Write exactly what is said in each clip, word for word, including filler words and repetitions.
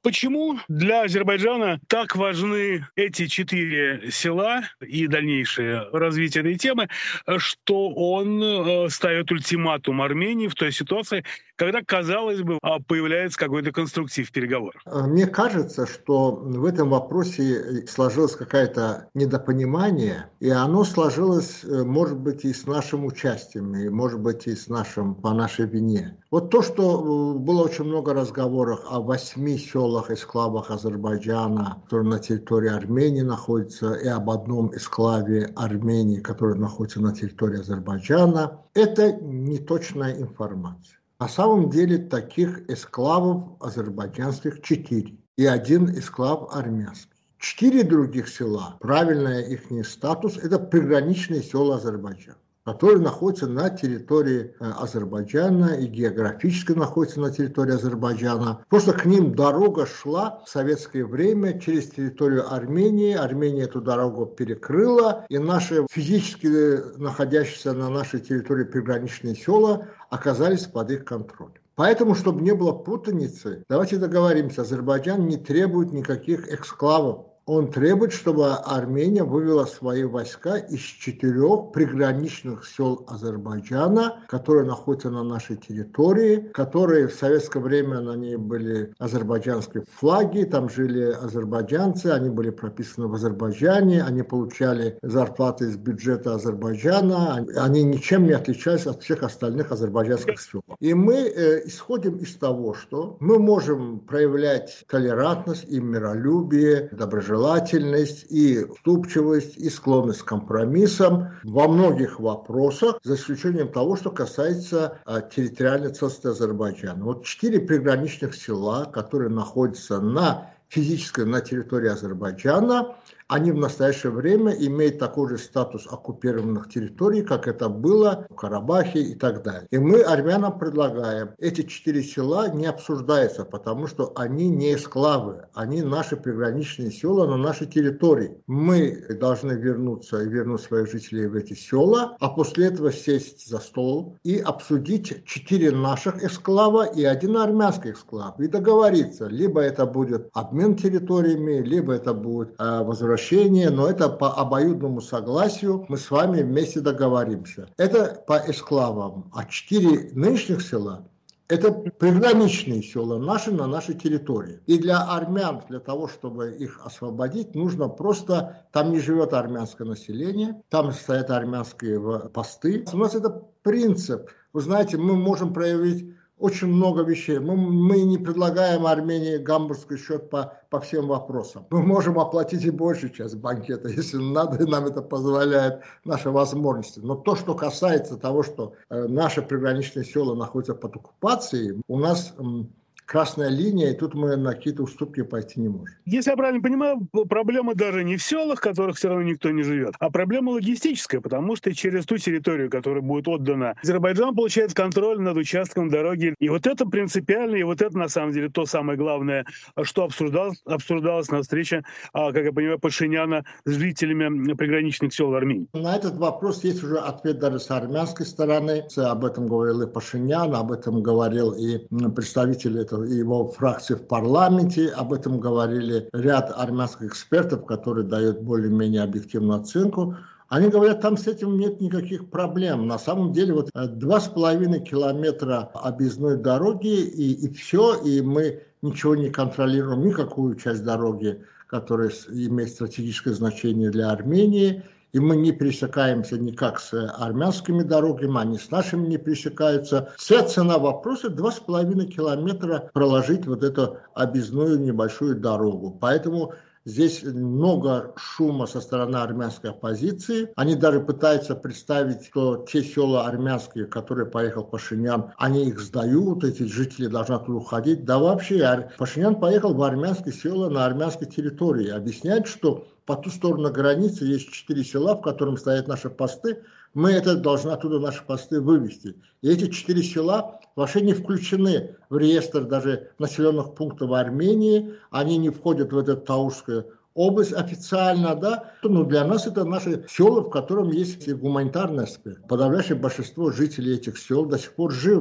Почему для Азербайджана так важны эти четыре села и дальнейшее развитие этой темы, что он э, ставит ультиматум Армении в той ситуации, когда, казалось бы, а, появляется какой-то конструктив в переговорах? А, Мне кажется, что в этом вопросе сложилось какое-то недопонимание, и оно сложилось, э, может быть, и с нашим участием, и, может быть, и с нашим, по нашей вине. Вот то, что э, было очень много разговоров о восьми селах, эксклавах Азербайджана, которые на территории Армении находятся, и об одном эксклаве Армении, который находится на территории Азербайджана, это неточная информация. На самом деле таких эксклавов азербайджанских четыре и один эксклав армянский. Четыре других села, правильный их статус, это приграничные села Азербайджана, которые находятся на территории Азербайджана и географически находятся на территории Азербайджана. Просто к ним дорога шла в советское время через территорию Армении. Армения эту дорогу перекрыла, и наши физически находящиеся на нашей территории приграничные села оказались под их контролем. Поэтому, чтобы не было путаницы, давайте договоримся, Азербайджан не требует никаких эксклавов. Он требует, чтобы Армения вывела свои войска из четырех приграничных сел Азербайджана, которые находятся на нашей территории, которые в советское время на ней были азербайджанские флаги, там жили азербайджанцы, они были прописаны в Азербайджане, они получали зарплаты из бюджета Азербайджана, они ничем не отличались от всех остальных азербайджанских сел. И мы э, исходим из того, что мы можем проявлять толерантность и миролюбие, доброжелательность, желательность и уступчивость, и склонность к компромиссам во многих вопросах, за исключением того, что касается а, территориальной целостности Азербайджана. Вот четыре приграничных села, которые находятся на физически на территории Азербайджана, они в настоящее время имеют такой же статус оккупированных территорий, как это было в Карабахе и так далее. И мы армянам предлагаем, эти четыре села не обсуждаются, потому что они не эксклавы, они наши приграничные села на нашей территории. Мы должны вернуться и вернуть своих жителей в эти села, а после этого сесть за стол и обсудить четыре наших эксклава и один армянский эксклав. И договориться, либо это будет обмен территориями, либо это будет э, возвращение, но это по обоюдному согласию мы с вами вместе договоримся. Это по эксклавам. А четыре нынешних села – это приграничные села наши на нашей территории. И для армян, для того, чтобы их освободить, нужно просто… Там не живет армянское население, там стоят армянские посты. У нас это принцип. Вы знаете, мы можем проявить очень много вещей. Мы, мы не предлагаем Армении гамбургский счет по, по всем вопросам. Мы можем оплатить и большую часть банкета, если надо, и нам это позволяет наши возможности. Но то, что касается того, что э, наши приграничные села находятся под оккупацией, у нас… Э, красная линия, и тут мы на какие-то уступки пойти не можем. Если я правильно понимаю, проблема даже не в селах, в которых все равно никто не живет, а проблема логистическая, потому что через ту территорию, которая будет отдана, Азербайджан получает контроль над участком дороги. И вот это принципиально, и вот это на самом деле то самое главное, что обсуждалось, обсуждалось на встрече, как я понимаю, Пашиняна с жителями приграничных сел Армении. На этот вопрос есть уже ответ даже с армянской стороны. Об этом говорил и Пашинян, об этом говорил и представители этого его фракции в парламенте, об этом говорили ряд армянских экспертов, которые дают более-менее объективную оценку. Они говорят, там с этим нет никаких проблем. На самом деле вот два с половиной километра объездной дороги и, и все, и мы ничего не контролируем, никакую часть дороги, которая имеет стратегическое значение для Армении. И мы не пересекаемся никак с армянскими дорогами, они с нашими не пересекаются. Вся цена вопроса два с половиной километра проложить вот эту объездную небольшую дорогу. Поэтому здесь много шума со стороны армянской оппозиции. Они даже пытаются представить, что те села армянские, в которые поехал Пашинян, они их сдают, эти жители должны оттуда уходить. Да вообще, Пашинян поехал в армянские села на армянской территории. Объясняет, что по ту сторону границы есть четыре села, в которых стоят наши посты. Мы это должны оттуда наши посты вывести. И эти четыре села вообще не включены в реестр даже населенных пунктов Армении. Они не входят в эту Таурскую область официально, да. Но для нас это наши села, в котором есть гуманитарный аспект. Подавляющее большинство жителей этих сел до сих пор живы.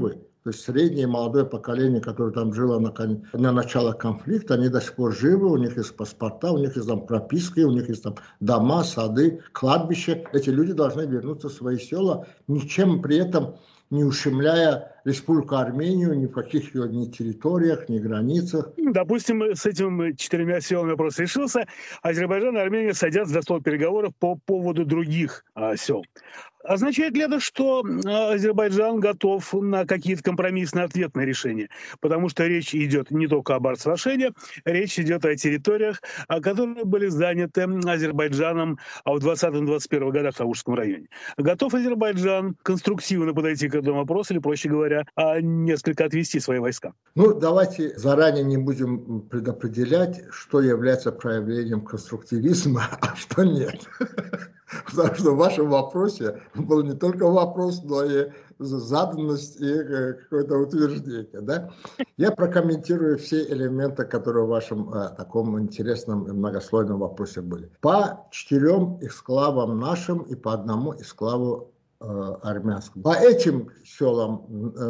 То есть среднее и молодое поколение, которое там жило на, кон... на начало конфликта, они до сих пор живы, у них есть паспорта, у них есть там прописки, у них есть там дома, сады, кладбища. Эти люди должны вернуться в свои села, ничем при этом не ущемляя Республику Армению ни в каких ее ни территориях, ни границах. Допустим, с этими четырьмя селами вопрос решился. Азербайджан и Армения садятся за стол переговоров по поводу других а, сел. Означает ли это, что Азербайджан готов на какие-то компромиссные ответные решения? Потому что речь идет не только об Арцвашене, речь идет о территориях, которые были заняты Азербайджаном в двадцатом-двадцать первом годах в Таушском районе. Готов Азербайджан конструктивно подойти к этому вопросу или, проще говоря, несколько отвести свои войска? Ну, давайте заранее не будем предопределять, что является проявлением конструктивизма, а что нет. Потому что в вашем вопросе был не только вопрос, но и заданность и какое-то утверждение. Да? Я прокомментирую все элементы, которые в вашем а, таком интересном и многослойном вопросе были. По четырем эксклавам нашим и по одному эксклаву армянскому. По этим селам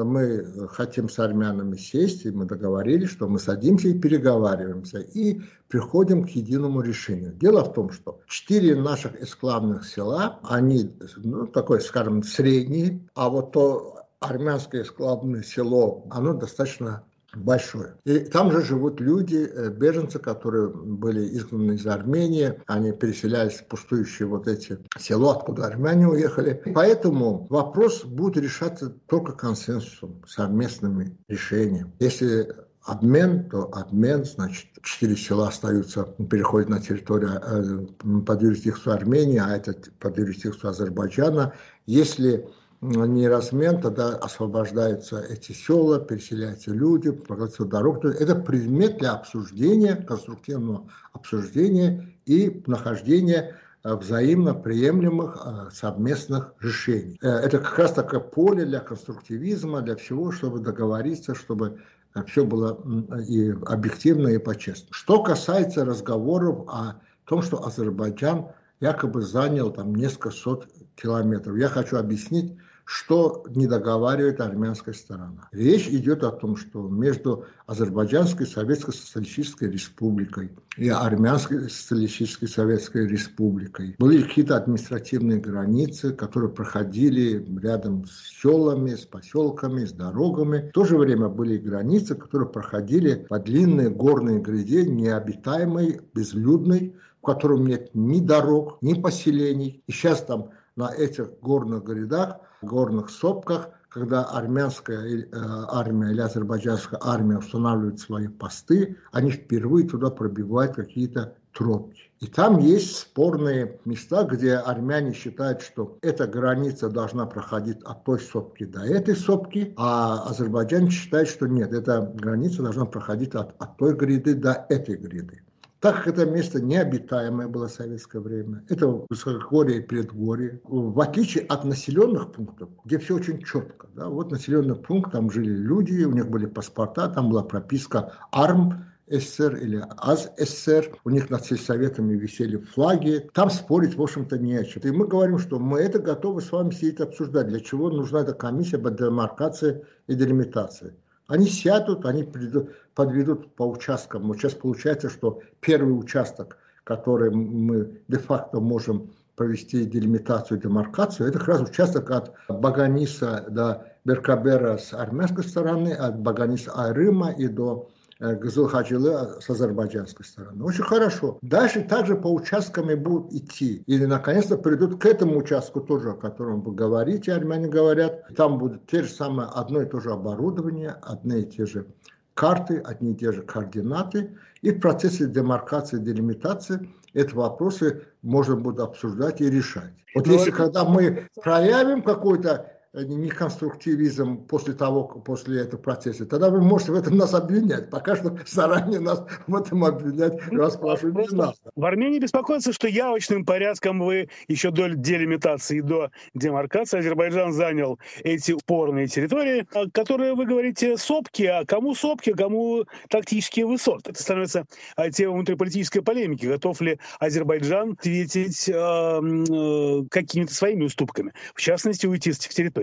мы хотим с армянами сесть, и мы договорились, что мы садимся и переговариваемся, и приходим к единому решению. Дело в том, что четыре наших эксклавных села, они, ну, такое, скажем, средние, а вот то армянское эксклавное село, оно достаточно большое. И там же живут люди, беженцы, которые были изгнаны из Армении, они переселялись в пустующие вот эти села, откуда армяне уехали. Поэтому вопрос будет решаться только консенсусом, совместными решениями. Если обмен, то обмен, значит, четыре села остаются, переходят на территорию под юрисдикцию Армении, а это под юрисдикцию Азербайджана. Если не размен, тогда освобождаются эти села, переселяются люди, прокладываются дорогу. Это предмет для обсуждения, конструктивного обсуждения и нахождения взаимно приемлемых совместных решений. Это как раз такое поле для конструктивизма, для всего, чтобы договориться, чтобы все было и объективно, и по-честному. Что касается разговоров о том, что Азербайджан якобы занял там несколько сот километров, я хочу объяснить, что не договаривает армянская сторона. Речь идет о том, что между Азербайджанской Советской Социалистической Республикой и Армянской Социалистической Советской Республикой были какие-то административные границы, которые проходили рядом с селами, с поселками, с дорогами. В то же время были границы, которые проходили по длинной горной гряде, необитаемой, безлюдной, в котором нет ни дорог, ни поселений. И сейчас там на этих горных грядах, горных сопках, когда армянская армия или азербайджанская армия устанавливает свои посты, они впервые туда пробивают какие-то тропки. И там есть спорные места, где армяне считают, что эта граница должна проходить от той сопки до этой сопки, а азербайджане считают, что нет, эта граница должна проходить от, от той гряды до этой гряды. Так как это место необитаемое было в советское время, это высокогорье и предгорье, в отличие от населенных пунктов, где все очень четко. Да, вот населенный пункт, там жили люди, у них были паспорта, там была прописка Арм СССР или АЗ СССР, у них над сельсоветами висели флаги, там спорить, в общем-то, не о чем. И мы говорим, что мы это готовы с вами сидеть обсуждать, для чего нужна эта комиссия по демаркации и делимитации. Они сядут, они придут, подведут по участкам. Вот сейчас получается, что первый участок, который мы де-факто можем провести делимитацию, демаркацию, это как раз участок от Баганиса до Беркабера с армянской стороны, от Баганиса Айрыма и до Гызыл-Хачилы с азербайджанской стороны. Очень хорошо. Дальше также по участкам и будут идти. И наконец-то придут к этому участку тоже, о котором вы говорите, армяне говорят. Там будут те же самые, одно и то же оборудование, одни и те же карты, одни и те же координаты. И в процессе демаркации, делимитации эти вопросы можно будет обсуждать и решать. Вот если когда мы проявим какой-то неконструктивизм после того, после этого процесса, тогда вы можете в этом нас обвинять. Пока что заранее нас в этом обвинять расспрашивать не надо. В Армении беспокоятся, что явочным порядком вы еще до делимитации, до демаркации Азербайджан занял эти спорные территории, которые, вы говорите, сопки, а кому сопки, а кому тактические высоты. Это становится темой внутриполитической полемики. Готов ли Азербайджан ответить э, э, какими-то своими уступками, в частности, уйти с этих территорий?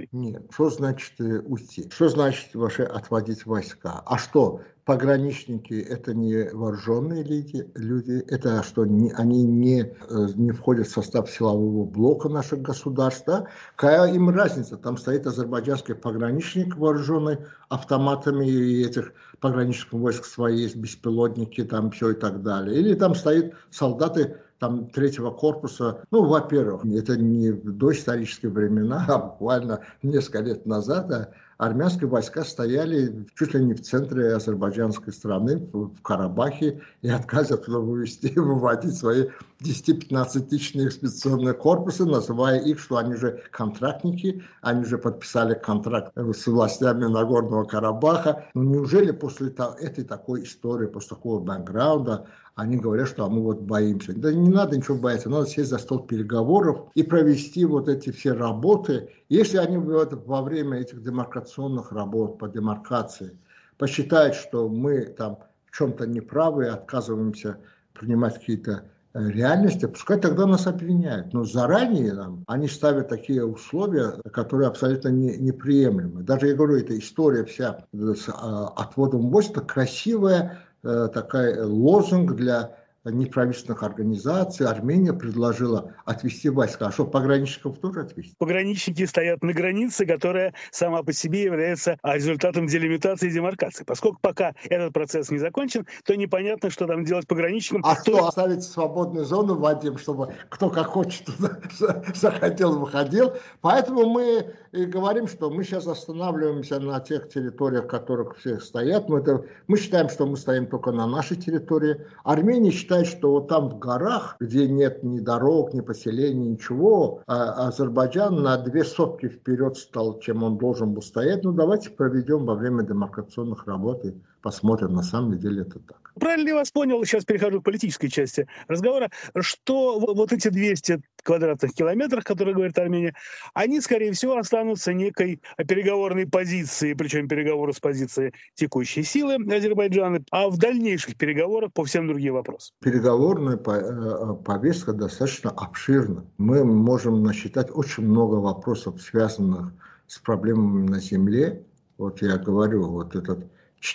территории. Нет, что значит э, уйти? Что значит вообще отводить войска? А что, пограничники это не вооруженные люди, люди это что, не, они не, э, не входят в состав силового блока наших государств, да? Какая им разница? Там стоит азербайджанский пограничник вооруженный автоматами, и этих пограничных войск свои есть, беспилотники, там все и так далее. Или там стоят солдаты там третьего корпуса. Ну, во-первых, это не доисторические времена, а буквально несколько лет назад а армянские войска стояли чуть ли не в центре азербайджанской страны, в Карабахе, и отказываются вывести, выводить свои десяти-пятнадцатитысячные экспедиционные корпусы, называя их, что они же контрактники, они же подписали контракт с властями Нагорного Карабаха. Ну, неужели после этой такой истории, после такого бэкграунда, они говорят, что а мы вот боимся. Да не надо ничего бояться, надо сесть за стол переговоров и провести вот эти все работы. Если они во время этих демаркационных работ по демаркации посчитают, что мы там в чем-то неправы, отказываемся принимать какие-то реальности, пускай тогда нас обвиняют. Но заранее нам они ставят такие условия, которые абсолютно не, неприемлемы. Даже, я говорю, эта история вся с отводом войск, это красивая такой лозунг для неправительственных организаций. Армения предложила отвести войска. А что, пограничников тоже отвести? Пограничники стоят на границе, которая сама по себе является результатом делимитации и демаркации. Поскольку пока этот процесс не закончен, то непонятно, что там делать пограничникам. А что, оставить свободную зону, Вадим, чтобы кто как хочет туда захотел, выходил. Поэтому мы и говорим, что мы сейчас останавливаемся на тех территориях, которых все стоят. Мы, это, мы считаем, что мы стоим только на нашей территории. Армения считает, что вот там в горах, где нет ни дорог, ни поселений, ничего, а Азербайджан на две сотки вперед стал, чем он должен был стоять. Ну, давайте проведем во время демаркационных работ и посмотрим, на самом деле это так. Правильно я вас понял, сейчас перехожу к политической части разговора, что вот эти двести квадратных километров, которые говорит Армения, они, скорее всего, останутся некой переговорной позицией, причем переговоры с позиции текущей силы Азербайджана, а в дальнейших переговорах по всем другим вопросам. Переговорная повестка достаточно обширна. Мы можем насчитать очень много вопросов, связанных с проблемами на земле. Вот я говорю, вот этот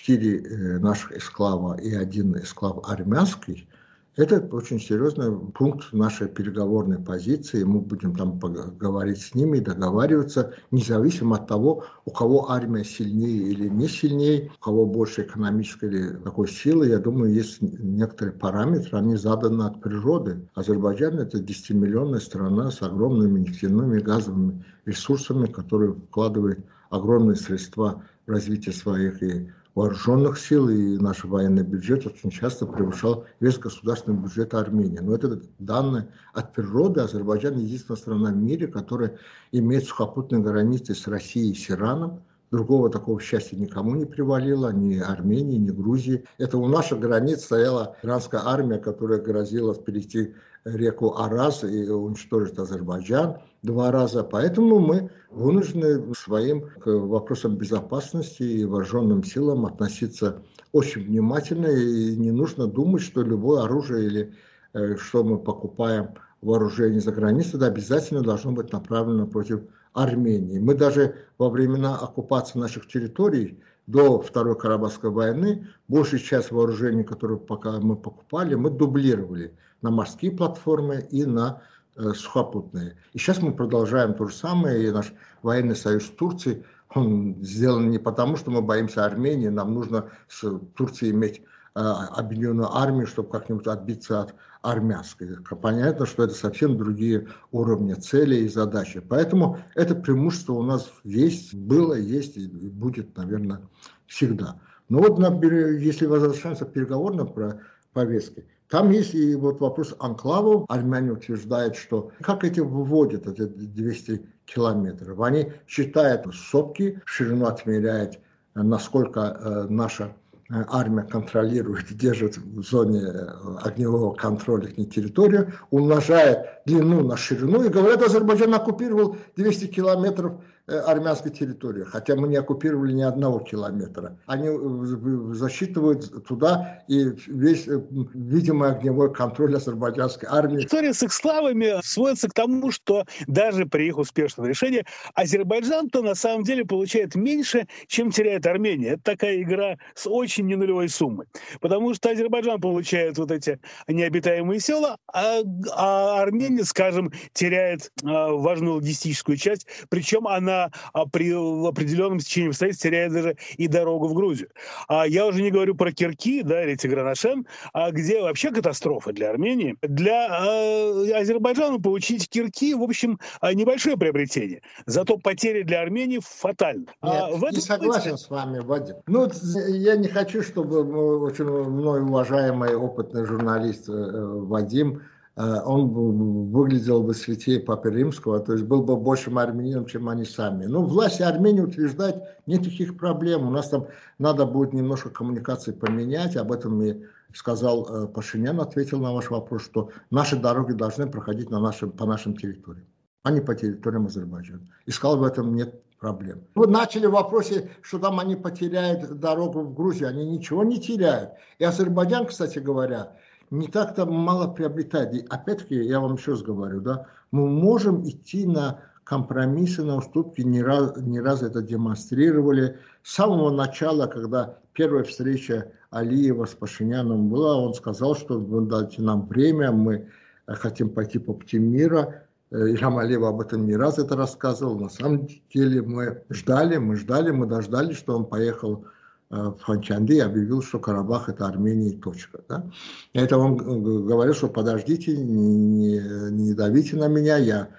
четыре наших эксклава и один эксклав армянский, это очень серьезный пункт нашей переговорной позиции. Мы будем там говорить с ними, договариваться, независимо от того, у кого армия сильнее или не сильнее, у кого больше экономической или такой силы. Я думаю, есть некоторые параметры, они заданы от природы. Азербайджан – это десятимиллионная страна с огромными нефтяными и газовыми ресурсами, которые вкладывает огромные средства в развитие своих и вооруженных сил, и наш военный бюджет очень часто превышал весь государственный бюджет Армении. Но это данные от природы. Азербайджан единственная страна в мире, которая имеет сухопутные границы с Россией и с Ираном. Другого такого счастья никому не привалило, ни Армении, ни Грузии. Это у наших границ стояла иранская армия, которая грозила перейти реку Араз и уничтожить Азербайджан два раза. Поэтому мы вынуждены своим к вопросам безопасности и вооруженным силам относиться очень внимательно. И не нужно думать, что любое оружие или э, что мы покупаем вооружение за границей, это обязательно должно быть направлено против Армении. Мы даже во времена оккупации наших территорий до Второй Карабахской войны большую часть вооружений, которые пока мы покупали, мы дублировали на морские платформы и на э, сухопутные. И сейчас мы продолжаем то же самое, и наш военный союз с Турцией, он сделан не потому, что мы боимся Армении, нам нужно с Турцией иметь э, объединенную армию, чтобы как-нибудь отбиться от армянской. Понятно, что это совсем другие уровни целей и задачи. Поэтому это преимущество у нас есть, было, есть и будет, наверное, всегда. Но вот если возвращаться к переговорной повестке, там есть и вот вопрос анклавов. Армяне утверждают, что как эти выводят эти двести километров. Они считают сопки, ширину отмеряют, насколько наша армия контролирует, держит в зоне огневого контроля их территорию, умножает длину на ширину и говорят, Азербайджан оккупировал двести километров армянской территории, хотя мы не оккупировали ни одного километра. Они засчитывают туда и весь видимый огневой контроль азербайджанской армии. История с их славами сводится к тому, что даже при их успешном решении Азербайджан-то на самом деле получает меньше, чем теряет Армения. Это такая игра с очень ненулевой суммой. Потому что Азербайджан получает вот эти необитаемые села, а, а Армения, скажем, теряет а, важную логистическую часть, причем она а, при определенном стечении обстоятельств теряет даже и дорогу в Грузию. А я уже не говорю про Кирки, да, или Тигранашен, а где вообще катастрофа для Армении. Для э, Азербайджана получить Кирки, в общем, небольшое приобретение. Зато потери для Армении фатальны. Нет, а в этом не согласен смысле... с вами, Вадим. Ну, я не хочу, чтобы очень мной уважаемый опытный журналист Вадим, он выглядел бы святее Папы Римского, то есть был бы большим армянином, чем они сами. Ну, власти Армении утверждать, нет таких проблем. У нас там надо будет немножко коммуникации поменять, об этом и сказал Пашинян, ответил на ваш вопрос, что наши дороги должны проходить на нашем, по нашим территориям, а не по территориям Азербайджана. И сказал, в этом нет проблем. Вы начали в вопросе, что там они потеряют дорогу в Грузию. Они ничего не теряют. И Азербайджан, кстати говоря, не так-то мало приобретает. И опять-таки, я вам еще раз говорю, да, мы можем идти на компромиссы, на уступки, не раз, не раз это демонстрировали. С самого начала, когда первая встреча Алиева с Пашиняном была, он сказал, что вы дайте нам время, мы хотим пойти по пути мира. Ильхам Алиев об этом не раз это рассказывал. На самом деле мы ждали, мы ждали, мы дождались, что он поехал в Ханчанды и объявил, что Карабах это Армения и точка. Да? Это он говорил, что подождите, не, не давите на меня, я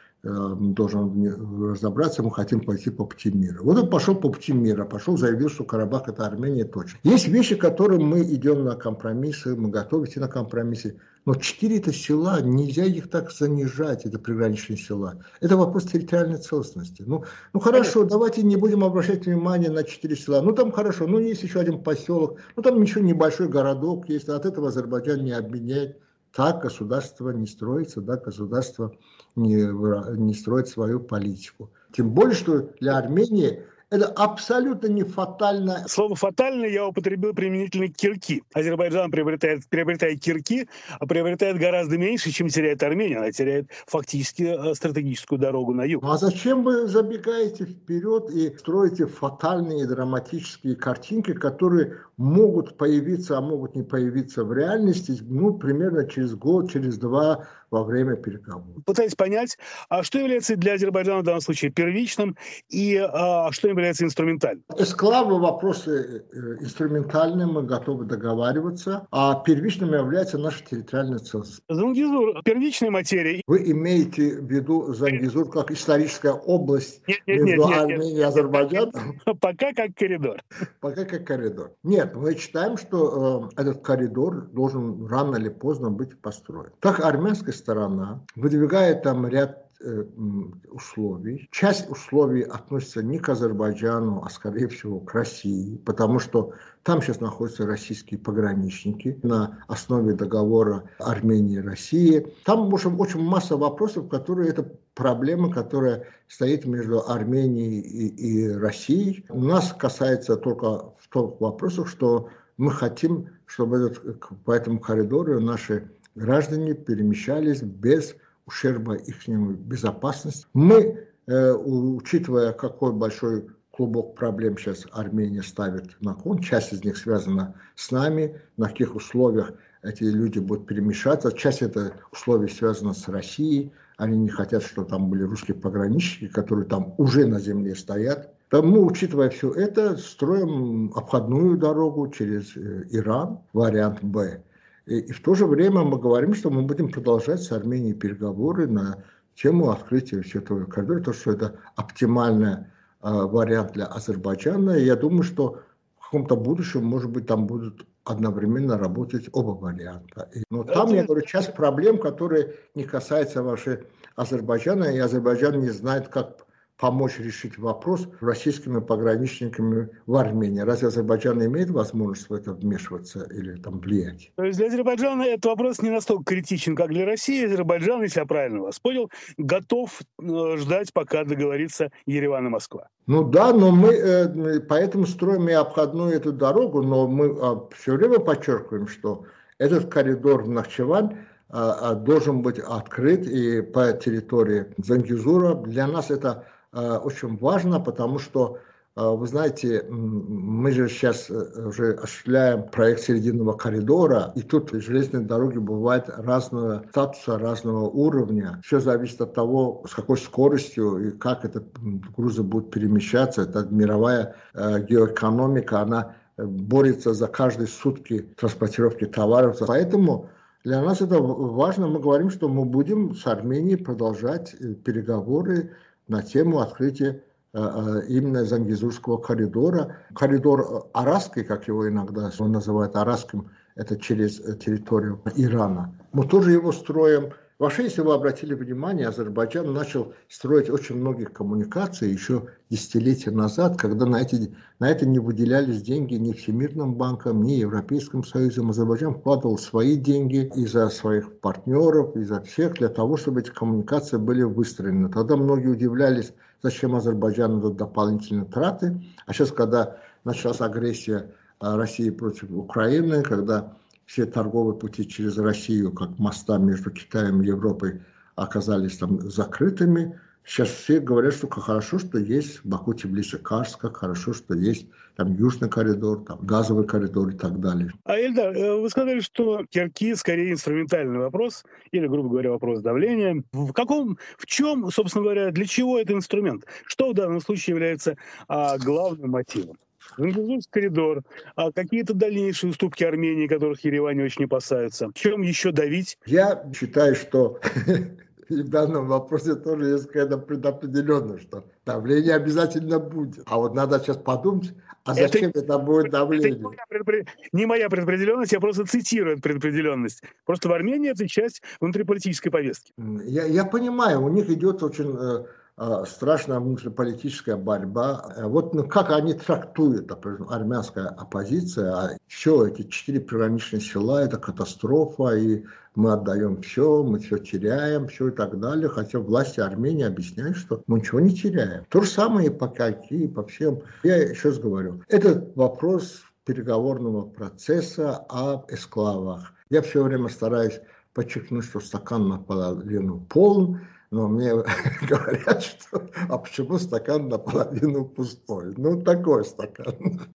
должен разобраться, мы хотим пойти по пути мира. Вот он пошел по пути мира, пошел, заявил, что Карабах это Армения и точка. Есть вещи, которые мы идем на компромиссы, мы готовы идти на компромиссы. Но четыре это села, нельзя их так занижать, это приграничные села. Это вопрос территориальной целостности. Ну, ну хорошо, давайте не будем обращать внимание на четыре села. Ну там хорошо, ну есть еще один поселок, ну там еще небольшой городок есть, от этого Азербайджан не обменяет. Так государство не строится, да, государство не, не строит свою политику. Тем более, что для Армении это абсолютно не фатально. Слово «фатально» я употребил применительно к Кирки. Азербайджан приобретает, приобретает Кирки, а приобретает гораздо меньше, чем теряет Армения. Она теряет фактически стратегическую дорогу на юг. А зачем вы забегаете вперед и строите фатальные драматические картинки, которые могут появиться, а могут не появиться в реальности, ну, примерно через год, через два во время переговоров? Пытаюсь понять, а что является для Азербайджана в данном случае первичным и а, что является инструментальным? Эсклавы вопросы инструментальные, мы готовы договариваться, а первичным является наша территориальная целостность. Зангизур, первичная материя. Вы имеете в виду Зангизур как историческая область нет, нет, между нет, нет, Арменией нет. и Азербайджаном? Пока как коридор. Пока как коридор. Нет, мы считаем, что э, этот коридор должен рано или поздно быть построен. Так армянская сторона выдвигает там ряд э, условий. Часть условий относится не к Азербайджану, а скорее всего к России, потому что там сейчас находятся российские пограничники на основе договора Армении и России. Там, в общем, очень масса вопросов, которые это проблема, которая стоит между Арменией и, и Россией. У нас касается только в том вопросах, что мы хотим, чтобы этот, по этому коридору наши граждане перемещались без ущерба их безопасности. Мы, э, учитывая, какой большой клубок проблем сейчас Армения ставит на кон, часть из них связана с нами, на каких условиях эти люди будут перемещаться, часть это условий связана с Россией, они не хотят, чтобы там были русские пограничники, которые там уже на земле стоят. Мы, учитывая все это, строим обходную дорогу через Иран, вариант Б. И, и в то же время мы говорим, что мы будем продолжать с Арменией переговоры на тему открытия всего этого коридора, то, что это оптимальный э, вариант для Азербайджана. И я думаю, что в каком-то будущем, может быть, там будут одновременно работать оба варианта. Но там, я говорю, часть проблем, которые не касаются вообще Азербайджана, и Азербайджан не знает, как помочь решить вопрос российскими пограничниками в Армении. Разве Азербайджан имеет возможность в это вмешиваться или там влиять? То есть для Азербайджана этот вопрос не настолько критичен, как для России. Азербайджан, если я правильно вас понял, готов э, ждать, пока договорится Ереван и Москва. Ну да, но мы э, поэтому строим и обходную эту дорогу, но мы э, все время подчеркиваем, что этот коридор в Нахчевань э, должен быть открыт и по территории Зангезура. Для нас это э, очень важно, потому что, э, вы знаете, мы же сейчас уже осуществляем проект Серединного коридора, и тут железные дороги бывают разного статуса, разного уровня. Все зависит от того, с какой скоростью и как это грузы будут перемещаться. Это мировая э, геоэкономика, она борется за каждые сутки транспортировки товаров. Поэтому для нас это важно. Мы говорим, что мы будем с Арменией продолжать переговоры на тему открытия именно Зангезурского коридора. Коридор Арасский, как его иногда называют Арасским, это через территорию Ирана. Мы тоже его строим. Вообще, если вы обратили внимание, Азербайджан начал строить очень многих коммуникаций еще десятилетия назад, когда на, эти, на это не выделялись деньги ни Всемирным банком, ни Европейским Союзом. Азербайджан вкладывал свои деньги из-за своих партнеров, из-за всех, для того, чтобы эти коммуникации были выстроены. Тогда многие удивлялись, зачем Азербайджану идут дополнительные траты. А сейчас, когда началась агрессия России против Украины, когда все торговые пути через Россию, как моста между Китаем и Европой, оказались там закрытыми. Сейчас все говорят, что как хорошо, что есть Баку-Тбилиси-Карс, как хорошо, что есть там Южный коридор, там газовый коридор и так далее. А, Эльдар, вы сказали, что Керки скорее инструментальный вопрос, или, грубо говоря, вопрос давления. В каком, в чем, собственно говоря, для чего это инструмент? Что в данном случае является а, главным мотивом? Зангезурский коридор, а какие-то дальнейшие уступки Армении, которых Ереван не очень опасается. В чем еще давить? Я считаю, что и в данном вопросе тоже есть какая-то предопределенность, что давление обязательно будет. А вот надо сейчас подумать, а зачем это, это будет давление? Это не, моя предпри... не моя предопределенность, я просто цитирую эту предопределенность. Просто в Армении это часть внутриполитической повестки. Я, я понимаю, у них идет очень э, э, страшная внутриполитическая борьба. Вот ну, как они трактуют, например, армянская оппозиция, а все эти четыре приграничные села, это катастрофа, и мы отдаем все, мы все теряем, все и так далее. Хотя власти Армении объясняют, что мы ничего не теряем. То же самое и по Керки, и по всем. Я еще раз говорю, этот вопрос переговорного процесса об эсклавах. Я все время стараюсь подчеркнуть, что стакан наполовину полон, но мне говорят, что а почему стакан наполовину пустой? Ну, такой стакан.